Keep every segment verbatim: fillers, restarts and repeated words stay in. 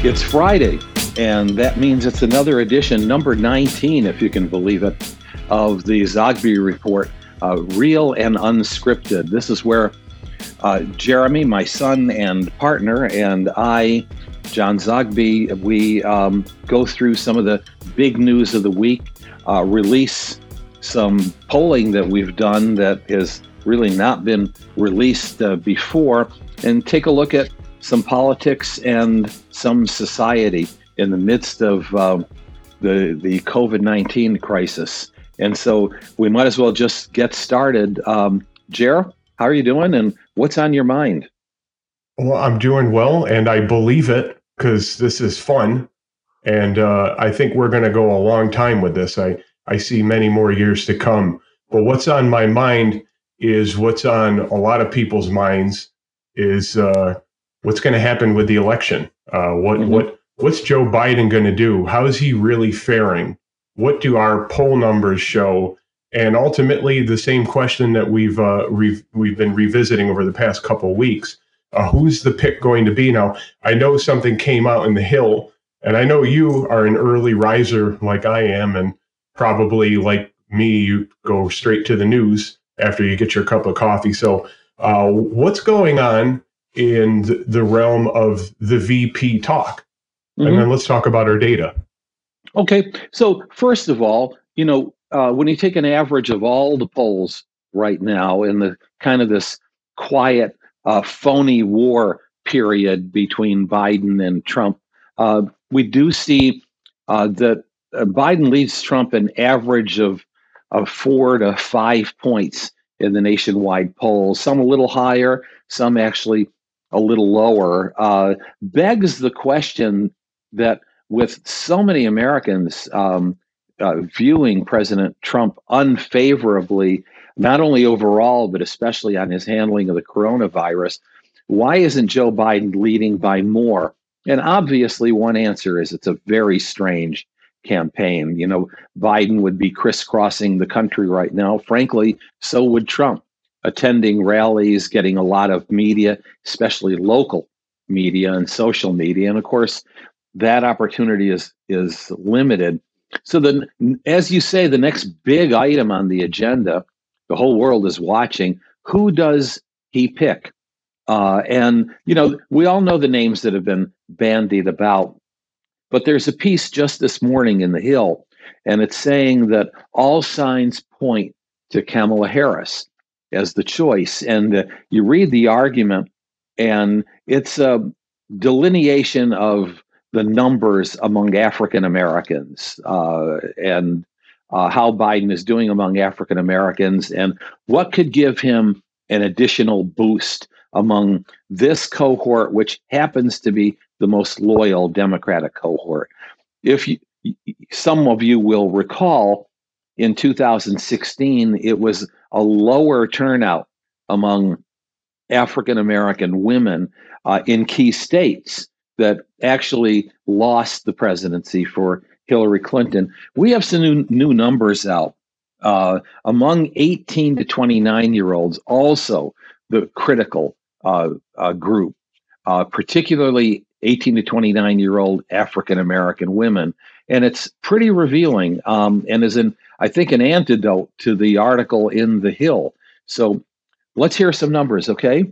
It's Friday, and that means it's another edition, number nineteen, if you can believe it, of the Zogby Report, uh, Real and Unscripted. This is where uh, Jeremy, my son and partner, and I, John Zogby, we um, go through some of the big news of the week, uh, release some polling that we've done that has really not been released uh, before, and take a look at some politics and some society in the midst of uh, the the COVID nineteen crisis. And so we might as well just get started. Um, Jer, how are you doing, and what's on your mind? Well, I'm doing well, and I believe it because this is fun. And uh, I think we're going to go a long time with this. I, I see many more years to come. But what's on my mind is what's on a lot of people's minds is uh, what's going to happen with the election. Uh, what mm-hmm. what what's Joe Biden going to do? How is he really faring? What do our poll numbers show? And ultimately, the same question that we've uh, re- we've been revisiting over the past couple of weeks: uh, who's the pick going to be? Now, I know something came out in the Hill, and I know you are an early riser like I am, and probably like me, you go straight to the news after you get your cup of coffee. So, uh, what's going on in the realm of the V P talk? Mm-hmm. And then let's talk about our data. Okay. So first of all, you know, uh, when you take an average of all the polls right now in the kind of this quiet, uh, phony war period between Biden and Trump, uh, we do see uh, that uh, Biden leads Trump an average of, of four to five points in the nationwide polls, some a little higher, some actually a little lower. Uh, begs the question that with so many Americans um, uh, viewing President Trump unfavorably, not only overall, but especially on his handling of the coronavirus, why isn't Joe Biden leading by more? And obviously, one answer is it's a very strange campaign. You know, Biden would be crisscrossing the country right now. Frankly, so would Trump, attending rallies, getting a lot of media, especially local media and social media. And of course, that opportunity is is limited. So then, as you say, the next big item on the agenda, the whole world is watching. Who does he pick? Uh, and, you know, we all know the names that have been bandied about, but there's a piece just this morning in the Hill, and it's saying that all signs point to Kamala Harris as the choice. And uh, you read the argument, and it's a delineation of the numbers among African Americans uh, and uh, how Biden is doing among African Americans and what could give him an additional boost among this cohort, which happens to be the most loyal Democratic cohort. If you, some of you will recall, in two thousand sixteen, it was a lower turnout among African American women uh, in key states that actually lost the presidency for Hillary Clinton. We have some new, new numbers out. Uh, among eighteen to twenty-nine year olds, also the critical uh, uh, group, uh, particularly eighteen to twenty-nine year old African American women. And it's pretty revealing um, and is, an, I think, an antidote to the article in The Hill. So let's hear some numbers, okay?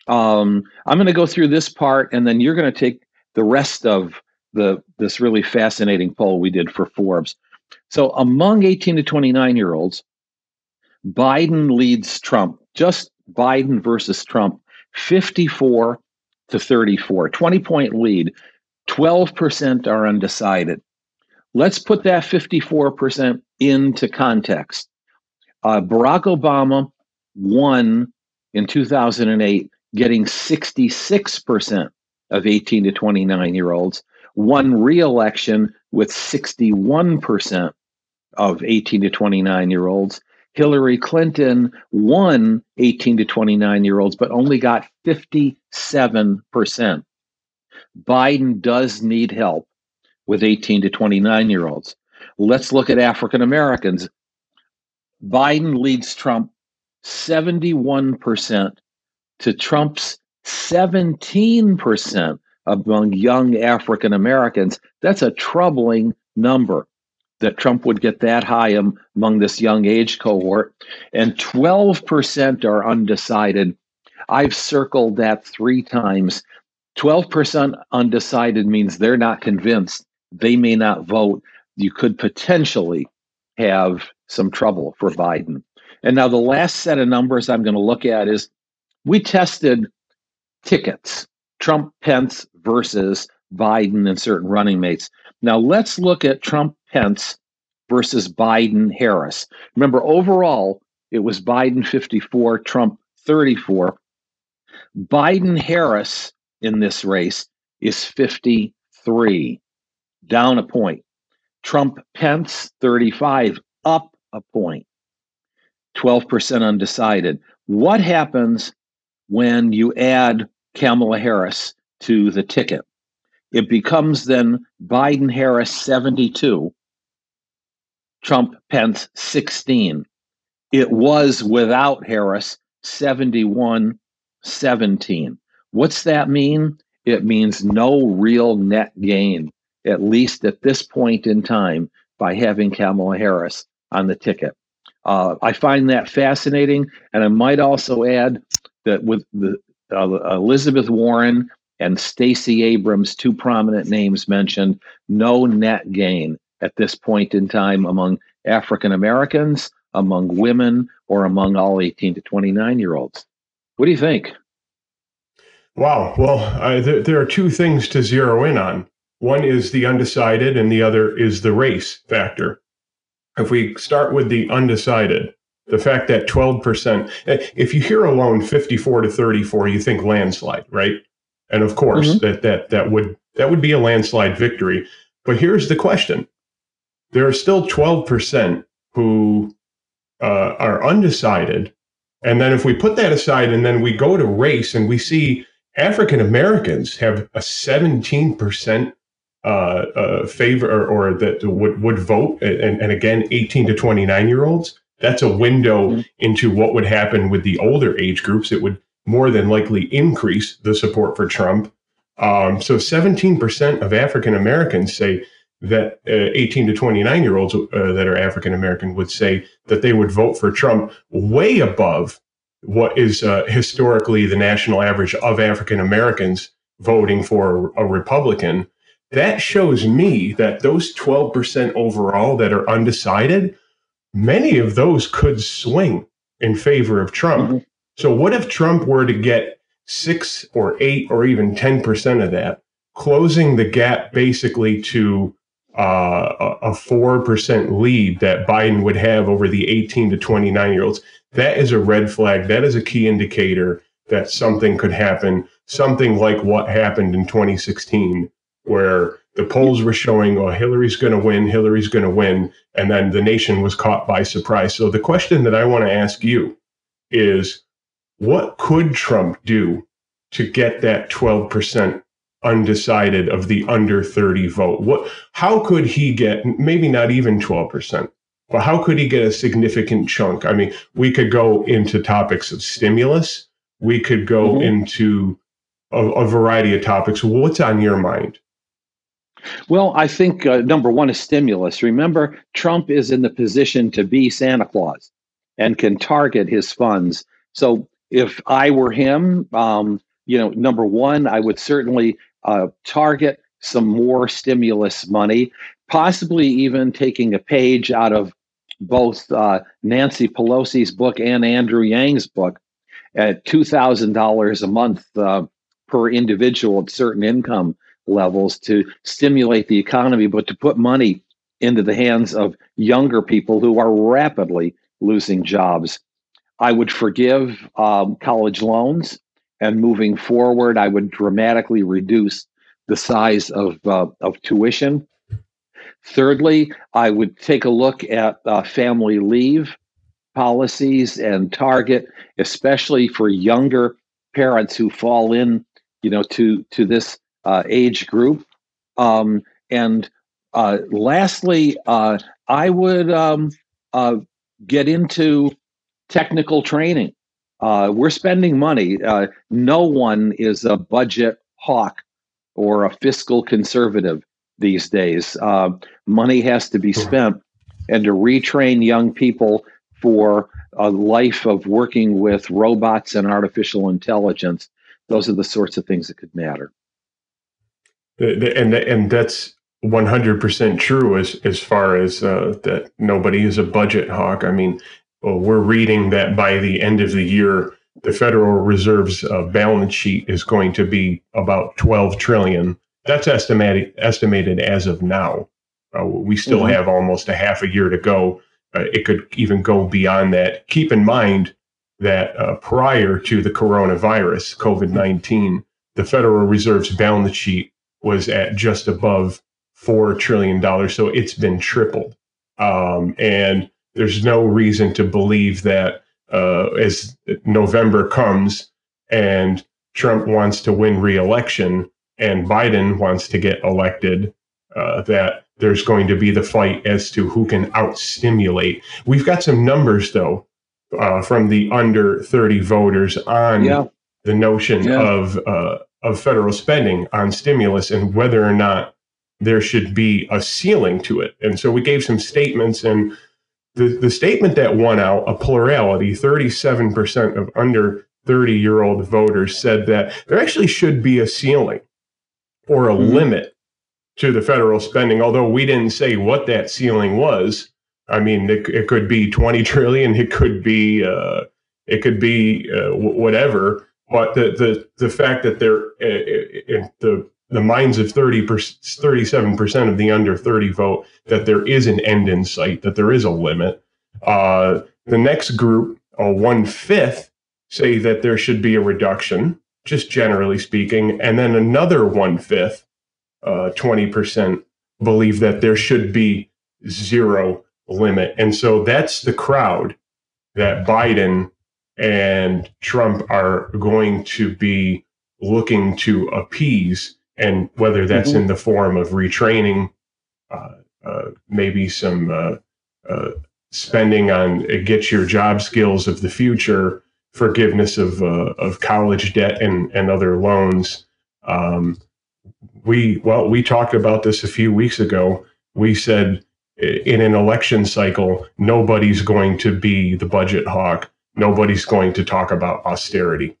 Um, I'm going to go through this part, and then you're going to take the rest of the this really fascinating poll we did for Forbes. So among eighteen to twenty-nine year olds, Biden leads Trump, just Biden versus Trump, fifty-four to thirty-four, twenty point lead. twelve percent are undecided. Let's put that fifty-four percent into context. Uh, Barack Obama won in two thousand eight, getting sixty-six percent of eighteen to twenty-nine year olds, won re-election with sixty-one percent of eighteen to twenty-nine year olds. Hillary Clinton won eighteen to twenty-nine year olds, but only got fifty-seven percent. Biden does need help with eighteen to twenty-nine year olds. Let's look at African Americans. Biden leads Trump seventy-one percent to Trump's seventeen percent among young African Americans. That's a troubling number that Trump would get that high among this young age cohort. And twelve percent are undecided. I've circled that three times. twelve percent undecided means they're not convinced. They may not vote. You could potentially have some trouble for Biden. And now the last set of numbers I'm going to look at is we tested tickets, Trump Pence versus Biden and certain running mates. Now let's look at Trump Pence versus Biden Harris. Remember, overall, it was Biden fifty-four, Trump thirty-four. Biden Harris in this race is fifty-three, down a point. Trump Pence thirty-five, up a point. twelve percent undecided. What happens when you add Kamala Harris to the ticket? It becomes then Biden Harris seventy-two, Trump Pence sixteen. It was without Harris seventy-one seventeen. What's that mean? It means no real net gain, at least at this point in time, by having Kamala Harris on the ticket. Uh, I find that fascinating, and I might also add that with the uh, Elizabeth Warren and Stacey Abrams, two prominent names mentioned, no net gain at this point in time among African Americans, among women, or among all eighteen to twenty-nine year olds. What do you think? Wow. Well, uh, th- there are two things to zero in on. One is the undecided, and the other is the race factor. If we start with the undecided, the fact that twelve percent, if you hear alone fifty-four to thirty-four, you think landslide, right? And of course, mm-hmm. that that that would that would be a landslide victory. But here's the question: there are still twelve percent who uh, are undecided, and then if we put that aside, and then we go to race, and we see African Americans have a seventeen percent uh, uh, favor or, or that would, would vote. And, and again, eighteen to twenty-nine year olds, that's a window mm-hmm. into what would happen with the older age groups. It would more than likely increase the support for Trump. Um, so seventeen percent of African Americans say that uh, eighteen to twenty-nine year olds uh, that are African American would say that they would vote for Trump, way above what is uh, historically the national average of African Americans voting for a Republican. That shows me that those twelve percent overall that are undecided, many of those could swing in favor of Trump. Mm-hmm. So what if Trump were to get six or eight or even ten percent of that, closing the gap basically to uh, a four percent lead that Biden would have over the eighteen to twenty-nine year olds? That is a red flag. That is a key indicator that something could happen, something like what happened in twenty sixteen, where the polls were showing, oh, Hillary's going to win, Hillary's going to win, and then the nation was caught by surprise. So the question that I want to ask you is, what could Trump do to get that twelve percent undecided of the under thirty vote? What, how could he get, maybe not even twelve percent, but how could he get a significant chunk? I mean, we could go into topics of stimulus. We could go mm-hmm. into a, a variety of topics. What's on your mind? Well, I think uh, number one is stimulus. Remember, Trump is in the position to be Santa Claus and can target his funds. So if I were him, um, you know, number one, I would certainly uh, target some more stimulus money, possibly even taking a page out of both uh, Nancy Pelosi's book and Andrew Yang's book at two thousand dollars a month uh, per individual at certain income levels to stimulate the economy, but to put money into the hands of younger people who are rapidly losing jobs. I would forgive um, college loans, and moving forward, I would dramatically reduce the size of, uh, of tuition. Thirdly, I would take a look at uh, family leave policies and target, especially for younger parents who fall in, you know, to to this uh, age group. Um, and uh, lastly, uh, I would um, uh, get into technical training. Uh, we're spending money. Uh, no one is a budget hawk or a fiscal conservative these days. Uh, money has to be spent, and to retrain young people for a life of working with robots and artificial intelligence, those are the sorts of things that could matter. And and that's one hundred percent true as as far as uh, that nobody is a budget hawk. I mean, well, we're reading that by the end of the year, the Federal Reserve's uh, balance sheet is going to be about twelve trillion. That's estimated estimated as of now. Uh, we still mm-hmm. have almost a half a year to go. Uh, it could even go beyond that. Keep in mind that uh, prior to the coronavirus, COVID nineteen, the Federal Reserve's balance sheet was at just above four trillion dollars. So it's been tripled. Um, and there's no reason to believe that uh, as November comes and Trump wants to win re-election and Biden wants to get elected, uh, that there's going to be the fight as to who can out-stimulate. We've got some numbers, though, uh, from the under thirty voters on yeah. the notion yeah. of uh, of federal spending on stimulus and whether or not there should be a ceiling to it. And so we gave some statements, and the, the statement that won out, a plurality, thirty-seven percent of under thirty-year-old voters said that there actually should be a ceiling or a mm-hmm. limit to the federal spending, although we didn't say what that ceiling was. I mean, it, it could be twenty trillion, it could be uh, it could be uh, w- whatever. But the the the fact that they're uh, in the the minds of thirty thirty-seven percent of the under thirty vote that there is an end in sight, that there is a limit. Uh, the next group, uh, one fifth, say that there should be a reduction, just generally speaking, and then another one fifth. Uh, twenty percent believe that there should be zero limit. And so that's the crowd that Biden and Trump are going to be looking to appease, and whether that's mm-hmm. in the form of retraining, uh, uh, maybe some uh, uh, spending on uh, get your job skills of the future, forgiveness of uh, of college debt and, and other loans. Um, We well, we talked about this a few weeks ago. We said in an election cycle, nobody's going to be the budget hawk. Nobody's going to talk about austerity.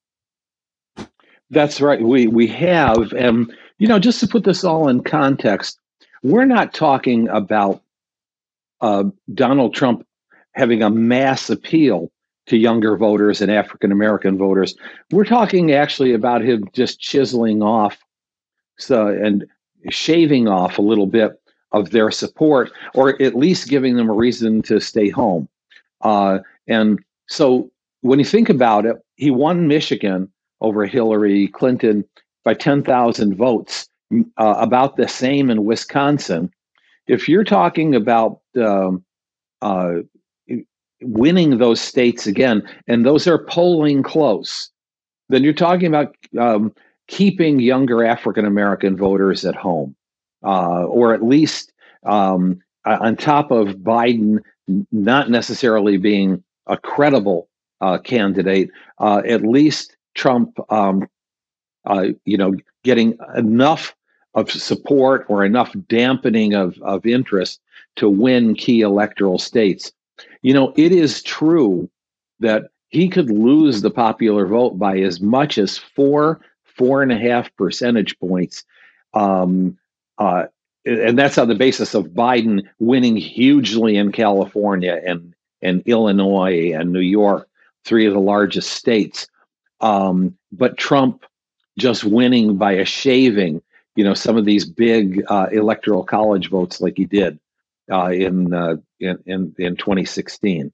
That's right. We we have, and you know, just to put this all in context, we're not talking about uh, Donald Trump having a mass appeal to younger voters and African American voters. We're talking actually about him just chiseling off. So, and shaving off a little bit of their support, or at least giving them a reason to stay home. Uh, and so when you think about it, he won Michigan over Hillary Clinton by ten thousand votes, uh, about the same in Wisconsin. If you're talking about um, uh, winning those states again, and those are polling close, then you're talking about um, keeping younger African American voters at home, uh, or at least um, on top of Biden not necessarily being a credible uh, candidate, uh, at least Trump, um, uh, you know, getting enough of support or enough dampening of, of interest to win key electoral states. You know, it is true that he could lose the popular vote by as much as four four and a half percentage points. Um, uh, and that's on the basis of Biden winning hugely in California and, and Illinois and New York, three of the largest states. Um, but Trump just winning by a shaving, you know, some of these big uh, electoral college votes like he did uh, in, uh, in, in, in twenty sixteen.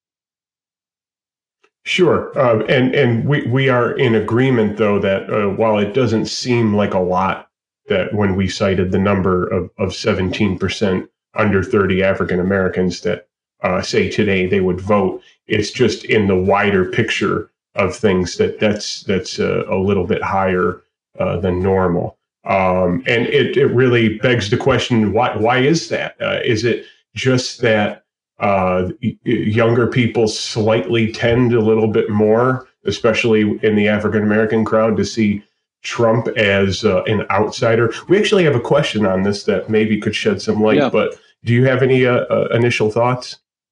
Sure. Uh, and and we, we are in agreement, though, that uh, while it doesn't seem like a lot, that when we cited the number of, of seventeen percent under thirty African Americans that uh, say today they would vote, it's just in the wider picture of things that that's that's uh, a little bit higher uh, than normal. Um, and it, it really begs the question, why, why is that? Uh, is it just that Uh, younger people slightly tend a little bit more, especially in the African American crowd, to see Trump as uh, an outsider? We actually have a question on this that maybe could shed some light, Yeah. but do you have any uh, uh, initial thoughts?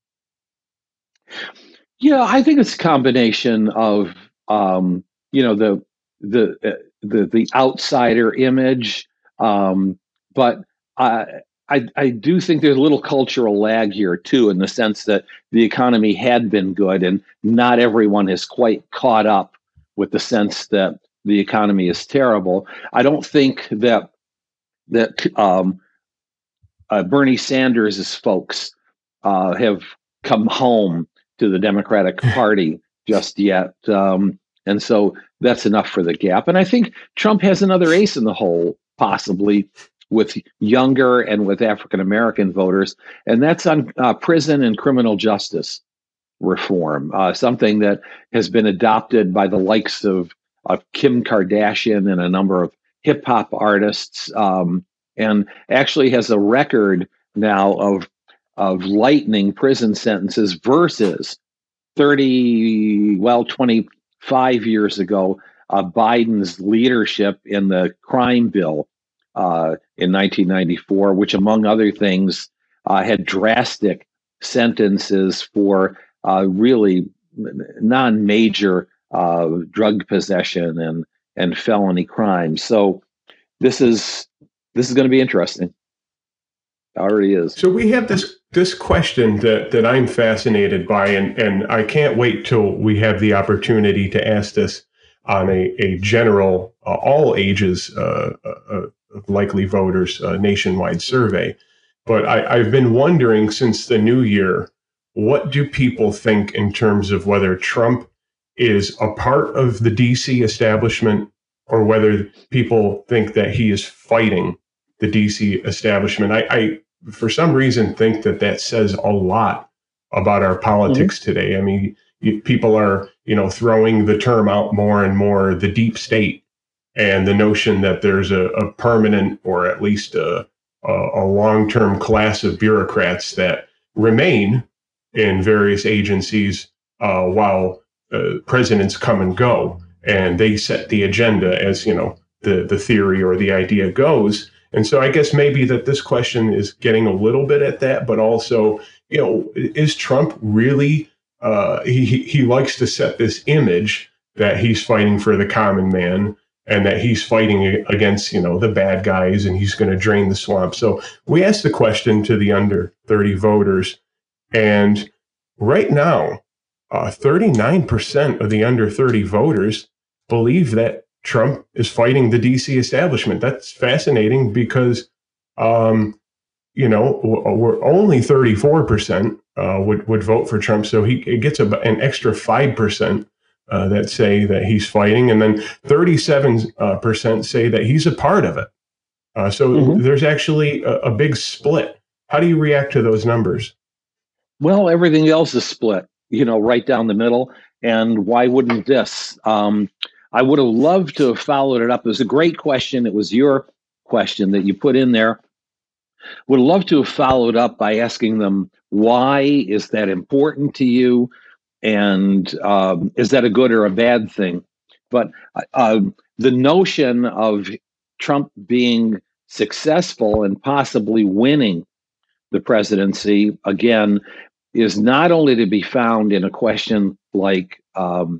Yeah, I think it's a combination of um, you know the the uh, the the outsider image, um, but I, I I do think there's a little cultural lag here too, in the sense that the economy had been good, and not everyone has quite caught up with the sense that the economy is terrible. I don't think that that um, uh, Bernie Sanders' folks uh, have come home to the Democratic Party just yet. Um, and so that's enough for the gap. And I think Trump has another ace in the hole, possibly with younger and with African American voters, and that's on uh, prison and criminal justice reform, uh, something that has been adopted by the likes of, of Kim Kardashian and a number of hip hop artists, um, and actually has a record now of of lightening prison sentences versus thirty, well, twenty-five years ago, uh, Biden's leadership in the crime bill uh, in nineteen ninety-four, which, among other things, uh, had drastic sentences for uh, really non-major uh, drug possession and and felony crimes. So this is this is going to be interesting. It already is. So we have this this question that that I'm fascinated by, and and I can't wait till we have the opportunity to ask this on a a general, uh, all ages, uh, uh, likely voters, uh, nationwide survey. But I, I've been wondering since the new year, what do people think in terms of whether Trump is a part of the D C establishment, or whether people think that he is fighting the D C establishment? I, I for some reason think that that says a lot about our politics mm-hmm. today. I mean, you, people are, you know, throwing the term out more and more, the deep state, and the notion that there's a, a permanent, or at least a, a, a long-term class of bureaucrats that remain in various agencies uh, while uh, presidents come and go, and they set the agenda, as you know, the the theory or the idea goes. And so I guess maybe that this question is getting a little bit at that, but also, you know, is Trump really, uh, he, he likes to set this image that he's fighting for the common man, and that he's fighting against, you know, the bad guys, and he's going to drain the swamp. So we asked the question to the under thirty voters, and right now, uh, thirty-nine percent of the under thirty voters believe that Trump is fighting the D C establishment. That's fascinating because, um, you know, we're only thirty-four percent uh, would, would vote for Trump. So he it gets a, an extra five percent uh, that say that he's fighting. And then thirty-seven percent say that he's a part of it. Uh, so mm-hmm. there's actually a, a big split. How do you react to those numbers? Well, everything else is split, you know, right down the middle. And why wouldn't this? Um, I would have loved to have followed it up. It was a great question. It was your question that you put in there. Would love to have followed up by asking them, why is that important to you? And um, is that a good or a bad thing? But uh, the notion of Trump being successful and possibly winning the presidency, again, is not only to be found in a question like, um,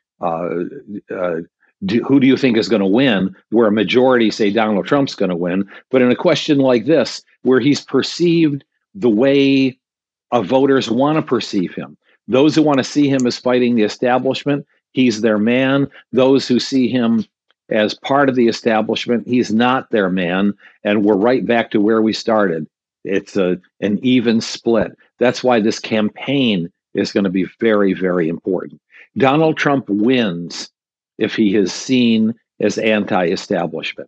Uh, uh, do, who do you think is going to win, where a majority say Donald Trump's going to win, but in a question like this, where he's perceived the way uh, voters want to perceive him. Those who want to see him as fighting the establishment, he's their man. Those who see him as part of the establishment, he's not their man. And we're right back to where we started. It's a, an even split. That's why this campaign is going to be very, very important. Donald Trump wins if he is seen as anti-establishment.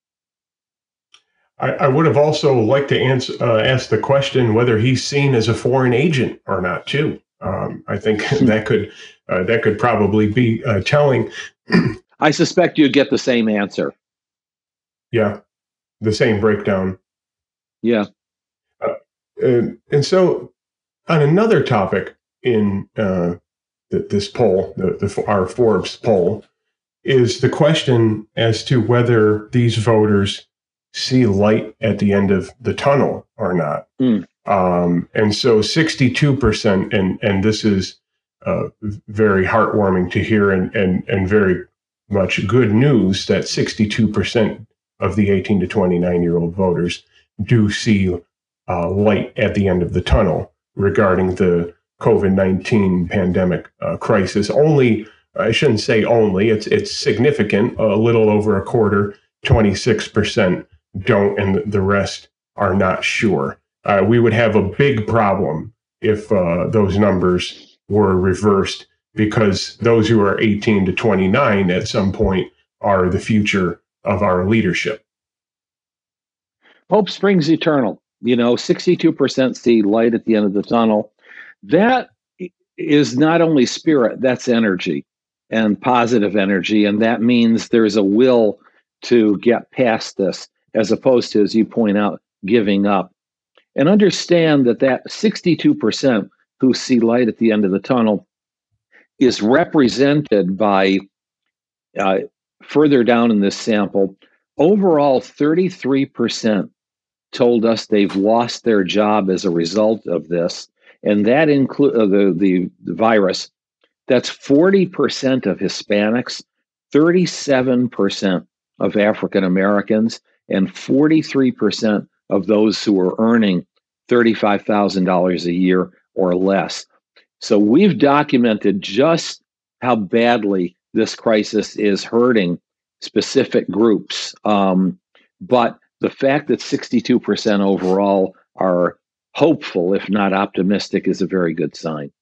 I, I would have also liked to answer, uh, ask the question whether he's seen as a foreign agent or not, too. Um, I think that could uh, that could probably be uh, telling. I suspect you'd get the same answer. Yeah, the same breakdown. Yeah. Uh, and, and so on another topic in uh, the, this poll, the, the our Forbes poll, is the question as to whether these voters see light at the end of the tunnel or not. Mm. Um, and so sixty-two percent, and, and this is uh, very heartwarming to hear and, and, and very much good news that sixty-two percent of the eighteen to twenty-nine year old voters do see uh, light at the end of the tunnel regarding the COVID nineteen pandemic uh, crisis. Only, I shouldn't say only, it's it's significant, a little over a quarter, twenty-six percent don't, and the rest are not sure. Uh, we would have a big problem if uh, those numbers were reversed, because those who are eighteen to twenty-nine at some point are the future of our leadership. Hope springs eternal. You know, sixty-two percent see light at the end of the tunnel. That is not only spirit, that's energy and positive energy. And that means there's a will to get past this, as opposed to, as you point out, giving up. And understand that that sixty-two percent who see light at the end of the tunnel is represented by, uh, further down in this sample, overall thirty-three percent told us they've lost their job as a result of this. And that includes uh, the, the, the virus. That's forty percent of Hispanics, thirty-seven percent of African Americans, and forty-three percent of those who are earning thirty-five thousand dollars a year or less. So we've documented just how badly this crisis is hurting specific groups. Um, but the fact that sixty-two percent overall are hopeful, if not optimistic, is a very good sign.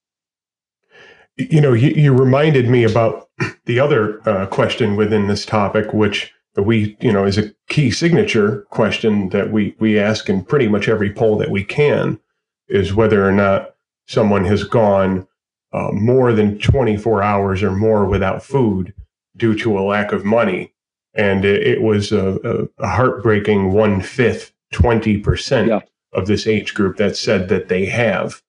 You know, you, you reminded me about the other uh, question within this topic, which we, you know, is a key signature question that we, we ask in pretty much every poll that we can, is whether or not someone has gone uh, more than twenty-four hours or more without food due to a lack of money. And it, it was a, a heartbreaking one-fifth, twenty percent yeah. of this age group that said that they have,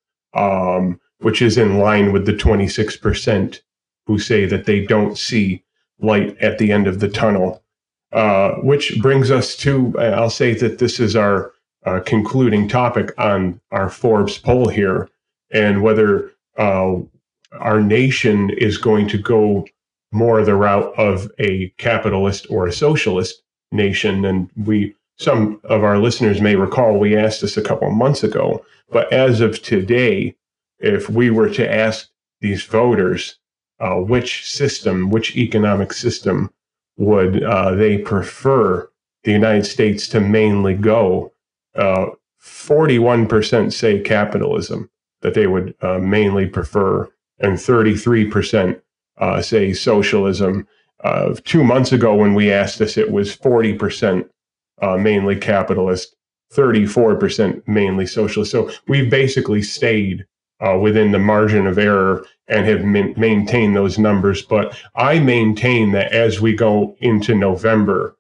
um, which is in line with the twenty-six percent who say that they don't see light at the end of the tunnel. Uh, which brings us to, I'll say that this is our uh, concluding topic on our Forbes poll here, and whether uh, our nation is going to go more the route of a capitalist or a socialist nation. And we, some of our listeners may recall, we asked this a couple of months ago, but as of today, if we were to ask these voters uh, which system, which economic system would uh, they prefer the United States to mainly go, uh, forty-one percent say capitalism, that they would uh, mainly prefer, and thirty-three percent uh, say socialism. Uh, two months ago when we asked this, it was forty percent uh, mainly capitalist, thirty-four percent mainly socialist. So we've basically stayed uh, within the margin of error and have ma- maintained those numbers. But I maintain that as we go into November,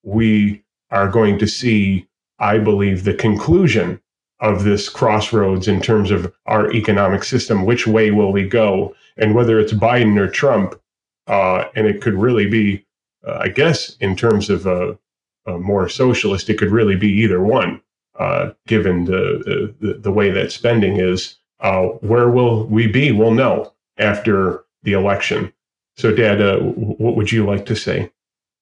we are going to see, I believe, the conclusion of this crossroads in terms of our economic system. Which way will we go? And whether it's Biden or Trump, uh, and it could really be, uh, I guess, in terms of a, a more socialist, it could really be either one, uh, given the, the the way that spending is. Uh, where will we be? We'll know after the election. So, Dad, uh, what would you like to say?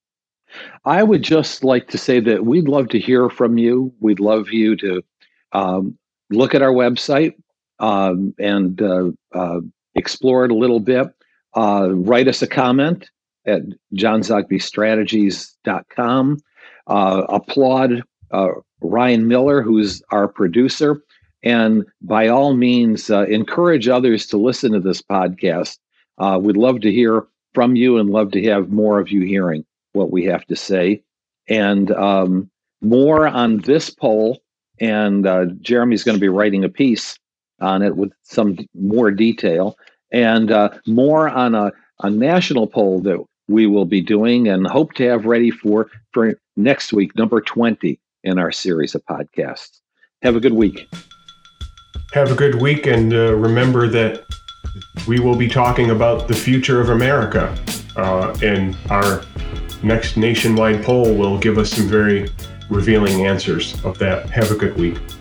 I would just like to say that we'd love to hear from you. We'd love you to um, look at our website um, and uh, uh, explore it a little bit. Uh, write us a comment at john zogby strategies dot com. Uh, applaud uh, Ryan Miller, who's our producer. And by all means, uh, encourage others to listen to this podcast. Uh, we'd love to hear from you and love to have more of you hearing what we have to say. And um, more on this poll, and uh, Jeremy's going to be writing a piece on it with some more detail, and uh, more on a, a national poll that we will be doing and hope to have ready for, for next week, number twenty in our series of podcasts. Have a good week. Have a good week, and uh, remember that we will be talking about the future of America Uh, and our next nationwide poll will give us some very revealing answers of that. Have a good week.